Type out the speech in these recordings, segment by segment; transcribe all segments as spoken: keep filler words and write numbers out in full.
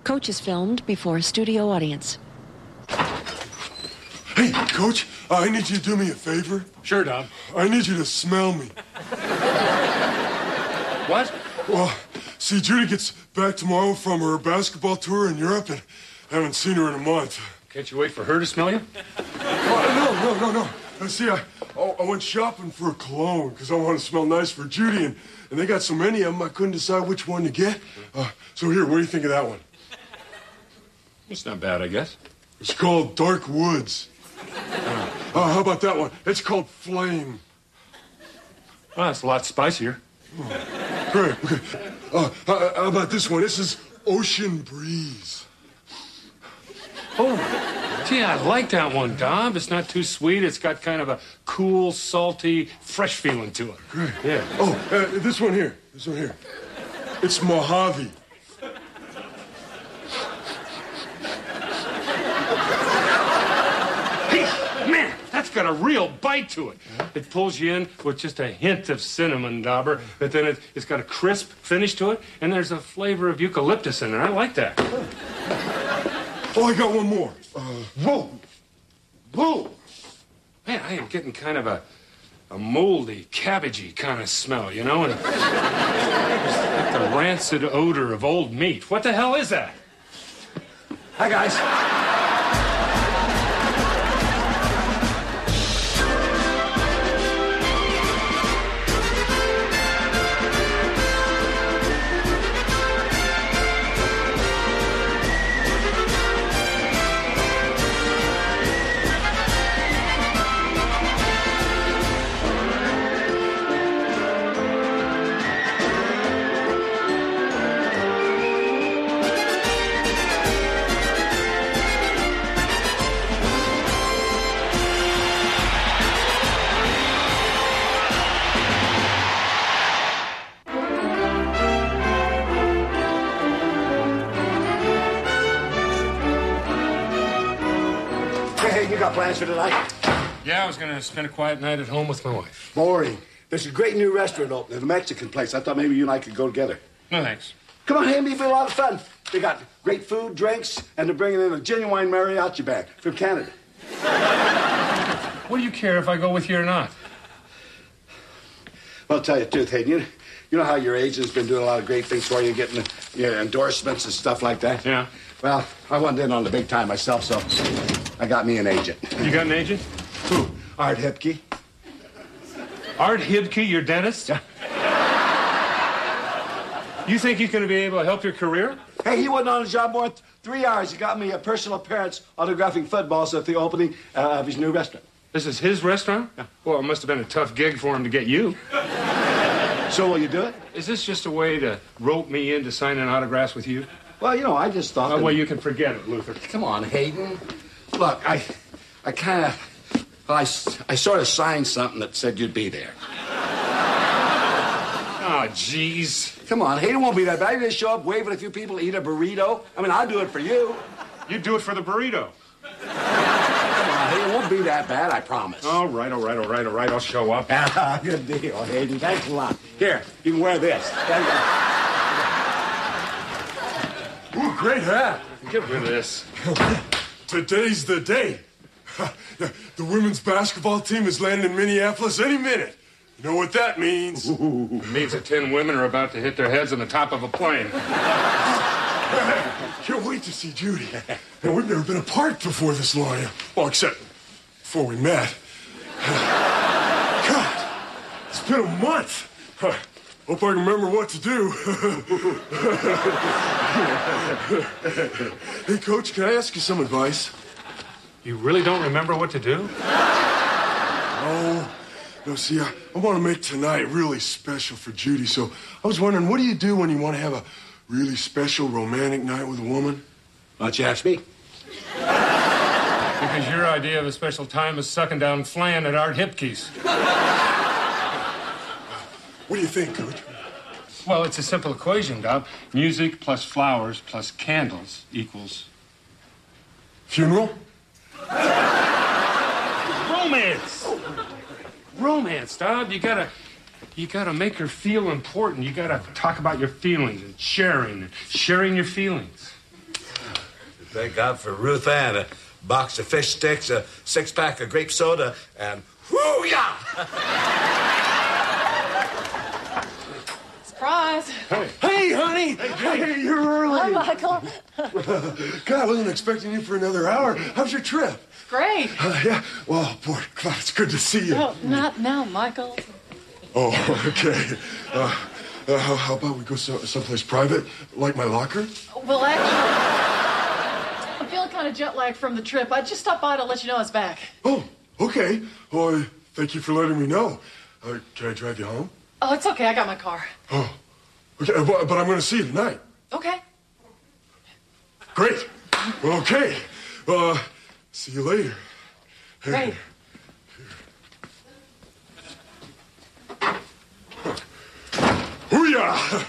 Coach is filmed before a studio audience. Hey, Coach, uh, I need you to do me a favor. Sure, Dom. I need you to smell me. What? Well, see, Judy gets back tomorrow from her basketball tour in Europe, and I haven't seen her in a month. Can't you wait for her to smell you? Oh, no, no, no, no. Uh, see, I, I went shopping for a cologne because I want to smell nice for Judy, and, and they got so many of them I couldn't decide which one to get. Uh, so here, what do you think of that one? It's not bad, I guess. It's called Dark Woods. Uh, uh, how about that one? It's called Flame. Well, it's a lot spicier. Oh, great. Okay. Uh, how, how about this one? This is Ocean Breeze. Oh, gee, I like that one, Dom. It's not too sweet. It's got kind of a cool, salty, fresh feeling to it. Great. Yeah. Oh, uh, this one here. This one here. It's Mojave. That's got a real bite to it. It pulls you in with just a hint of cinnamon, Dauber, but then it, it's got a crisp finish to it, and there's a flavor of eucalyptus in it. I like that. Oh, I got one more. Uh, Whoa! Whoa! Man, I am getting kind of a, a moldy, cabbagey kind of smell, you know? And it's like the rancid odor of old meat. What the hell is that? Hi, guys. You got plans for tonight? Yeah, I was going to spend a quiet night at home with my wife. Boring. There's a great new restaurant opening, a Mexican place. I thought maybe you and I could go together. No, thanks. Come on, Hammy, it'll be a lot of fun. They got great food, drinks, and they're bringing in a genuine mariachi band from Canada. What do you care if I go with you or not? Well, I'll tell you the truth, Hayden. You, you know how your agent's been doing a lot of great things for you, getting you know, endorsements and stuff like that? Yeah. Well, I wanted in on the big time myself, so I got me an agent. You got an agent? Who? Art Hipke. Art Hibke, your dentist? You think he's going to be able to help your career? Hey, he wasn't on the job more than three hours. He got me a personal appearance autographing footballs at the opening uh, of his new restaurant. This is his restaurant? Yeah. Well, it must have been a tough gig for him to get you. So will you do it? Is this just a way to rope me into signing autographs with you? Well, you know, I just thought... Oh, that... well, you can forget it, Luther. Come on, Hayden. Look, I... I kind of... Well, I, I sort of signed something that said you'd be there. Oh, jeez. Come on, Hayden won't be that bad. You just show up, wave at a few people, eat a burrito. I mean, I'll do it for you. You do it for the burrito. Come on, Hayden, it won't be that bad, I promise. All right, all right, all right, all right. I'll show up. Ah, good deal, Hayden. Thanks a lot. Here, you can wear this. Ooh, great hat. Get rid of this. Today's the day. The women's basketball team is landing in Minneapolis any minute. You know what that means? Ooh, it means that ten women are about to hit their heads on the top of a plane. Can't wait to see Judy. And we've never been apart before this long. Well, except before we met. God, it's been a month. Hope I can remember what to do. Hey, Coach, can I ask you some advice? You really don't remember what to do? No. No, see, I, I want to make tonight really special for Judy, so I was wondering, what do you do when you want to have a really special romantic night with a woman? Why don't you ask me? Because your idea of a special time is sucking down flan at Art Hipke's. What do you think, Coach? Well, it's a simple equation, Dob. Music plus flowers plus candles equals... Funeral? Romance! Romance, Dob. You gotta... You gotta make her feel important. You gotta talk about your feelings and sharing and sharing your feelings. Thank God for Ruth Ann. A box of fish sticks, a six-pack of grape soda, and whoo-yah! Surprise. Hey, hey honey! Hey, hey, you're early. Hi, Michael. God, I wasn't expecting you for another hour. How's your trip? Great. Uh, yeah. Well, boy, God, it's good to see you. No, not now, Michael. Oh, okay. Uh, uh, how, how about we go so, someplace private, like my locker? Well, actually, I'm feeling kind of jet lagged from the trip. I just stopped by to let you know I was back. Oh, okay. Well, uh, thank you for letting me know. Uh, can I drive you home? Oh, it's okay. I got my car. Oh, okay. But, but I'm going to see you tonight. Okay. Great. Well, okay. Uh, see you later. Great. Hoo-yah!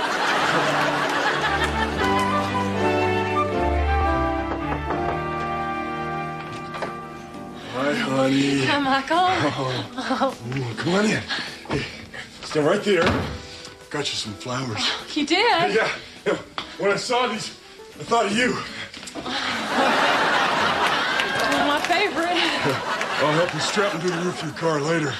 Hi, honey. Hi, Michael. Oh. Ooh, come on in. Hey, stand right there. Got you some flowers. You did? Yeah, yeah. When I saw these, I thought of you. One of my favorite. I'll help you strap them to the roof of your car later.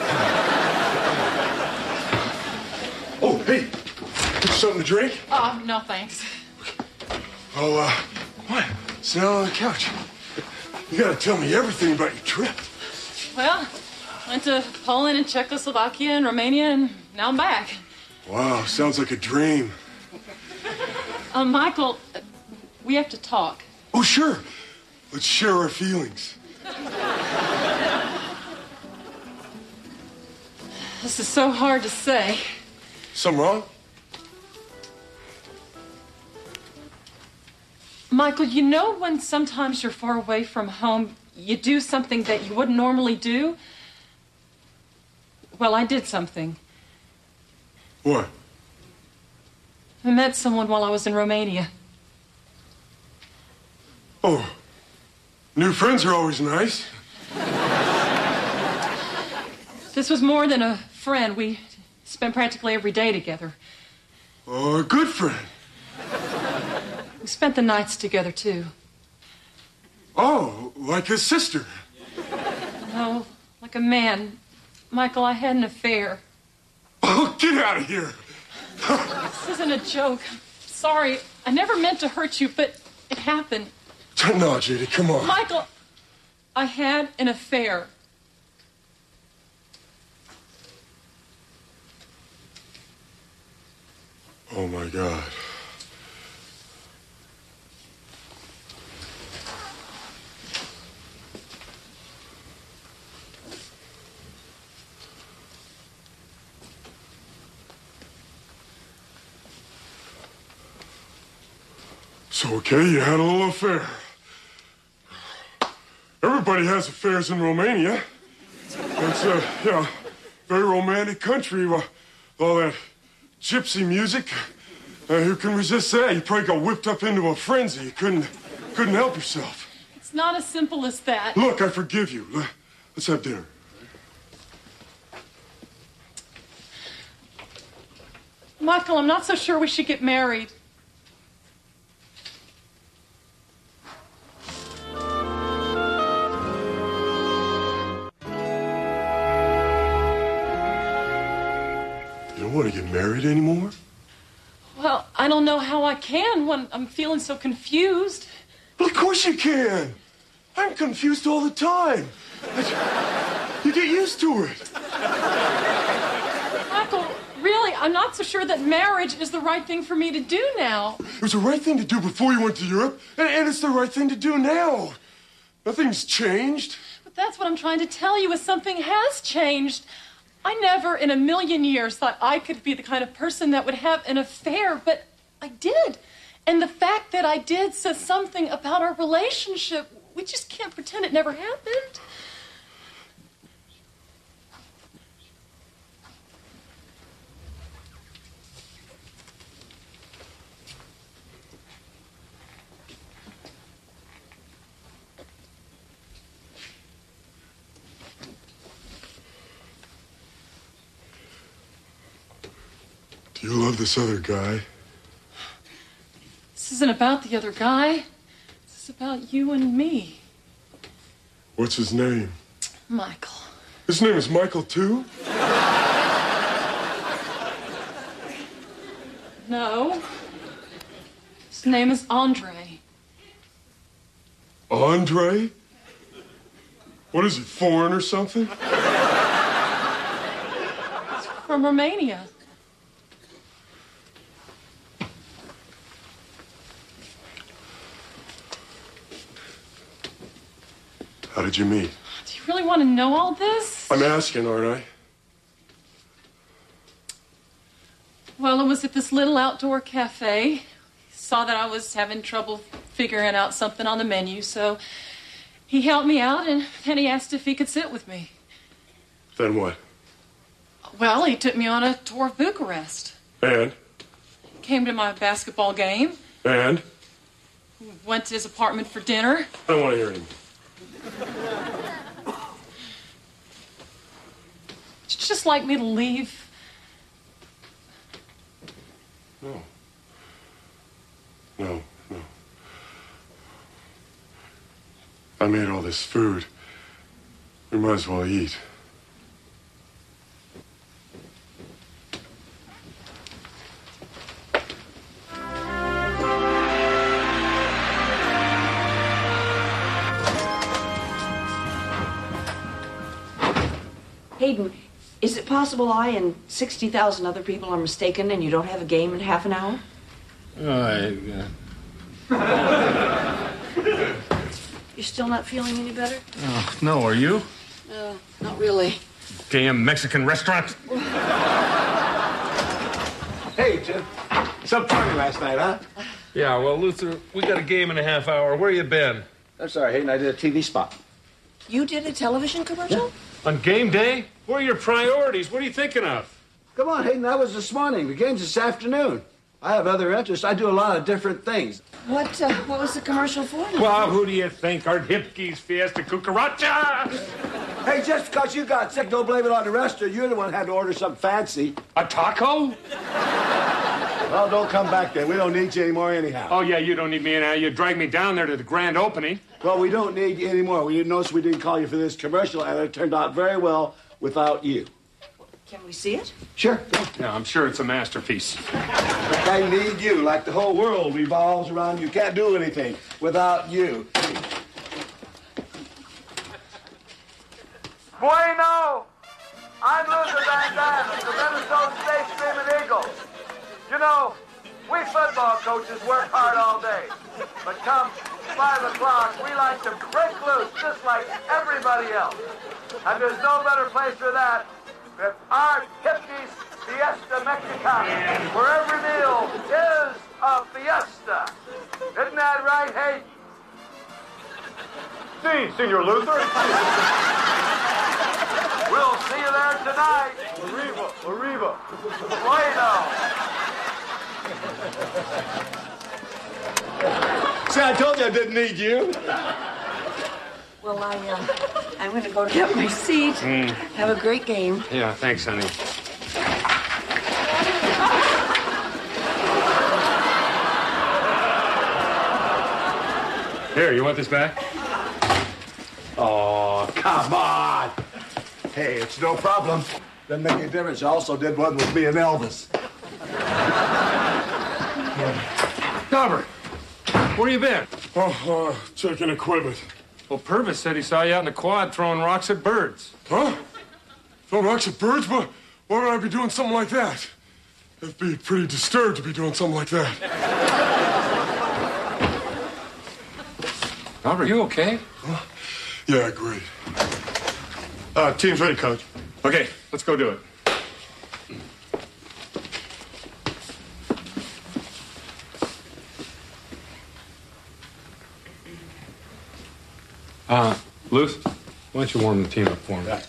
Oh, hey, get you something to drink? Oh, no, thanks. Oh, uh, what? Sit down on the couch. You gotta tell me everything about your trip. Well, went to Poland and Czechoslovakia and Romania, and now I'm back. Wow, sounds like a dream. Uh, Michael, we have to talk. Oh, sure. Let's share our feelings. This is so hard to say. Something wrong? Michael, you know when sometimes you're far away from home, you do something that you wouldn't normally do? Well, I did something. What? I met someone while I was in Romania. Oh, new friends are always nice. This was more than a friend. We spent practically every day together. Oh, a good friend. We spent the nights together, too. Oh, like his sister. No, like a man. Michael, I had an affair. Oh, get out of here. This isn't a joke. Sorry, I never meant to hurt you, but it happened. No, Judy, come on. Michael, I had an affair. Oh, my God. So, okay, you had a little affair. Everybody has affairs in Romania. It's a, you know, very romantic country with all that gypsy music. Uh, who can resist that? You probably got whipped up into a frenzy. You couldn't, couldn't help yourself. It's not as simple as that. Look, I forgive you. Let's have dinner. Michael, I'm not so sure we should get married. You don't want to get married anymore? Well, I don't know how I can when I'm feeling so confused. Well, of course you can. I'm confused all the time. You get used to it. Michael, really, I'm not so sure that marriage is the right thing for me to do now. It was the right thing to do before you went to Europe, and, and it's the right thing to do now. Nothing's changed. But that's what I'm trying to tell you, is something has changed. I never in a million years thought I could be the kind of person that would have an affair, but I did. And the fact that I did says something about our relationship. We just can't pretend it never happened. Do you love this other guy? This isn't about the other guy. about you and me. What's his name? Michael. His name is Michael, too? No. His name is Andre. Andre? What is he, foreign or something? From Romania. How did you meet? Do you really want to know all this? I'm asking, aren't I? Well, it was at this little outdoor cafe. He saw that I was having trouble figuring out something on the menu, so he helped me out, and then he asked if he could sit with me. Then what? Well, he took me on a tour of Bucharest. And? Came to my basketball game. And? Went to his apartment for dinner. I don't want to hear him. Would you just like me to leave? No. No, no. I made all this food. We might as well eat. Hayden, is it possible I and sixty thousand other people are mistaken and you don't have a game in half an hour? Oh, I, uh... You're still not feeling any better? oh, no, are you? Uh, not really. Damn Mexican restaurant. Hey, Jim. Some party last night, huh? Yeah, well, Luther, we got a game in a half hour. Where you been? I'm sorry, Hayden. I did a T V spot. You did a television commercial? Yeah. On game day? What are your priorities? What are you thinking of? Come on, Hayden. That was this morning. The game's this afternoon. I have other interests. I do a lot of different things. What uh, what was the commercial for? Well, who do you think? Art Hipke's Fiesta Cucaracha? Hey, just because you got sick, don't blame it on the restaurant. You're the one who had to order something fancy. A taco? Well, don't come back then. We don't need you anymore anyhow. Oh, yeah, you don't need me now. You dragged me down there to the grand opening. Well, we don't need you anymore. We didn't notice we didn't call you for this commercial, and it turned out very well without you. Can we see it? Sure. Yeah, I'm sure it's a masterpiece. I need you, like the whole world revolves around you. Can't do anything without you. Bueno! I'm Luther Van Dam of the Minnesota State Screaming Eagles. You know, we football coaches work hard all day. But come five o'clock, we like to break loose just like everybody else. And there's no better place for that than Art Hipke's Fiesta Mexicana, where every meal is a fiesta. Isn't that right, Hayden? Si, Senor Luther. We'll see you there tonight. Arriba, arriba. Bueno. See, I told you I didn't need you. Well, I, uh, I'm going to go get my seat. Mm. Have a great game. Yeah, thanks, honey. Here, you want this back? Oh, come on. Hey, it's no problem. Doesn't make any difference. I also did one with me and Elvis. Dauber, where you been? Oh, uh, checking equipment. Well, Purvis said he saw you out in the quad throwing rocks at birds. Huh? Throwing rocks at birds? But why would I be doing something like that? I'd be pretty disturbed to be doing something like that. Dauber, you okay? Huh? Yeah, great. Uh, team's ready, Coach. Okay, let's go do it. Uh, Luth, why don't you warm the team up for me? Right.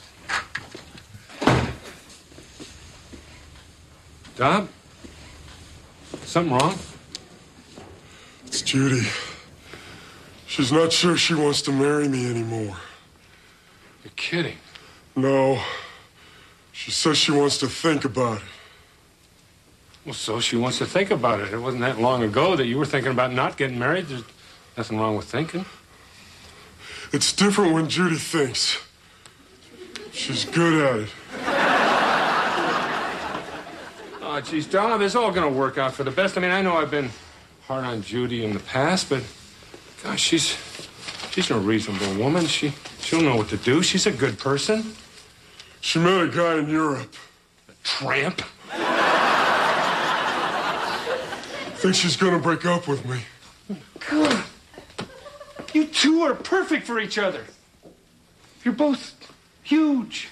Dob? Something wrong? It's Judy. She's not sure she wants to marry me anymore. You're kidding. No. She says she wants to think about it. Well, so she wants to think about it. It wasn't that long ago that you were thinking about not getting married. There's Nothing wrong with thinking. It's different when Judy thinks. She's good at it. Oh, geez, Dom, it's all going to work out for the best. I mean, I know I've been hard on Judy in the past, but, gosh, she's she's no reasonable woman. She, she'll know what to do. She's a good person. She met a guy in Europe. A tramp? Think she's going to break up with me. God. You two are perfect for each other. You're both huge.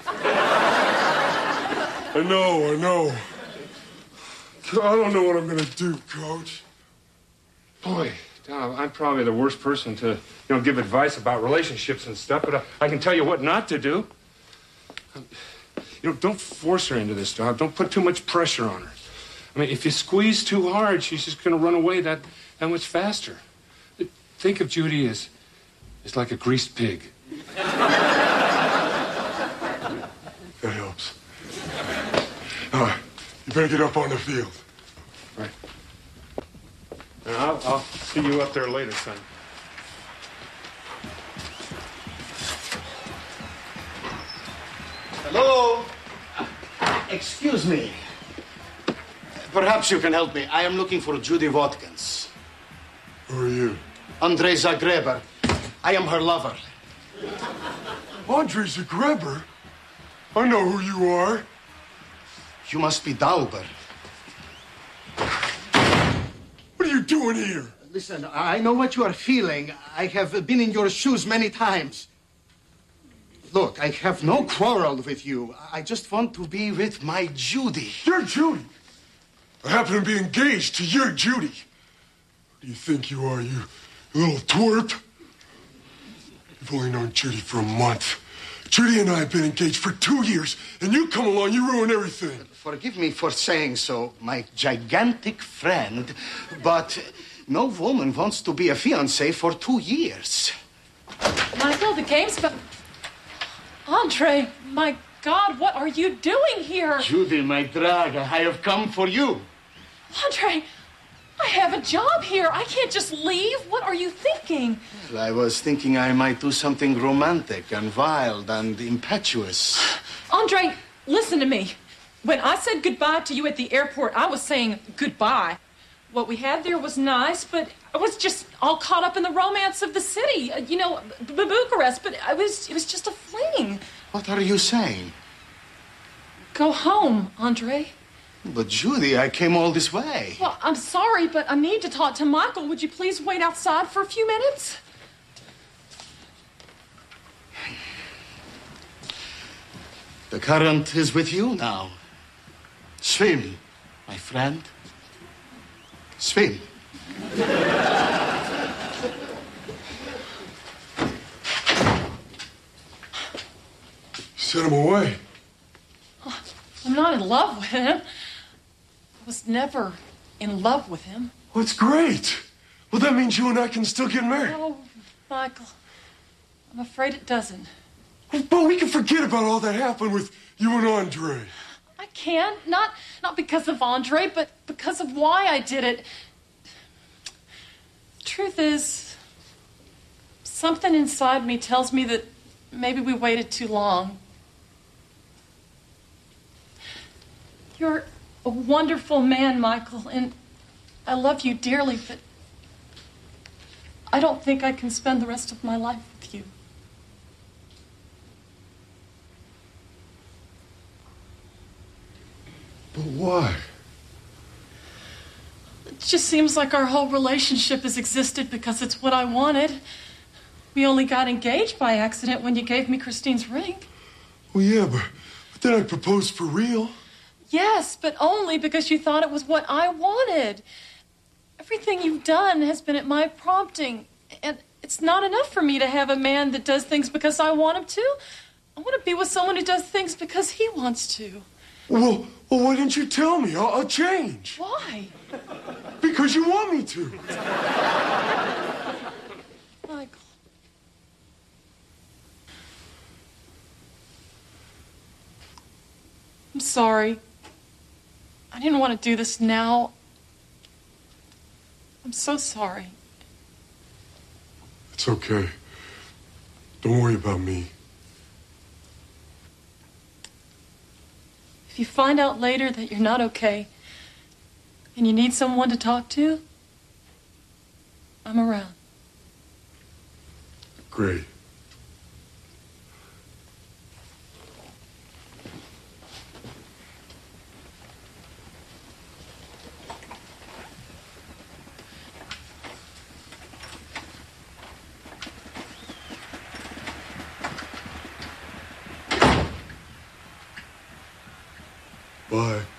I know, I know. I don't know what I'm going to do, Coach. Boy, Dom, I'm probably the worst person to, you know, give advice about relationships and stuff, but I, I can tell you what not to do. Um, you know, don't force her into this, Dom. Don't put too much pressure on her. I mean, if you squeeze too hard, she's just going to run away that, that much faster. Think of Judy as, as like a greased pig. That helps. All right, you better get up on the field. Right. And I'll, I'll see you up there later, son. Hello? Excuse me. Perhaps you can help me. I am looking for Judy Watkins. Who are you? Andrei Zagreber. I am her lover. Andrei Zagreber? I know who you are. You must be Dauber. What are you doing here? Listen, I know what you are feeling. I have been in your shoes many times. Look, I have no quarrel with you. I just want to be with my Judy. Your Judy? I happen to be engaged to your Judy. Who do you think you are, you little twerp? You've only known Judy for a month. Judy and I have been engaged for two years, and you come along, you ruin everything. Forgive me for saying so, my gigantic friend, but no woman wants to be a fiancé for two years. Michael, the game's about... Andre, my God, what are you doing here? Judy, my draga, I have come for you. Andre, I have a job here. I can't just leave. What are you thinking? Well, I was thinking I might do something romantic and wild and impetuous. Andre, listen to me. When I said goodbye to you at the airport, I was saying goodbye. What we had there was nice, but I was just all caught up in the romance of the city. Uh, you know, B- Bucharest, but I was, it was just a fling. What are you saying? Go home, Andre. But, Judy, I came all this way. Well, I'm sorry, but I need to talk to Michael. Would you please wait outside for a few minutes? The current is with you now. Swim, my friend. Swim. Send him away. I'm not in love with him. I was never in love with him. Well, it's great. Well, that means you and I can still get married. Oh, Michael, I'm afraid it doesn't. But we can forget about all that happened with you and Andre. I can't. Not, not because of Andre, but because of why I did it. Truth is, something inside me tells me that maybe we waited too long. You're a wonderful man, Michael, and I love you dearly, but I don't think I can spend the rest of my life with you. But why? It just seems like our whole relationship has existed because it's what I wanted. We only got engaged by accident when you gave me Christine's ring. Well, yeah, but, but then I proposed for real. Yes, but only because you thought it was what I wanted. Everything you've done has been at my prompting. And it's not enough for me to have a man that does things because I want him to. I want to be with someone who does things because he wants to. Well, well why didn't you tell me? I'll, I'll change. Why? Because you want me to. Michael. I'm sorry. I didn't want to do this now. I'm so sorry. It's okay. Don't worry about me. If you find out later that you're not okay and you need someone to talk to, I'm around. Great. Bye.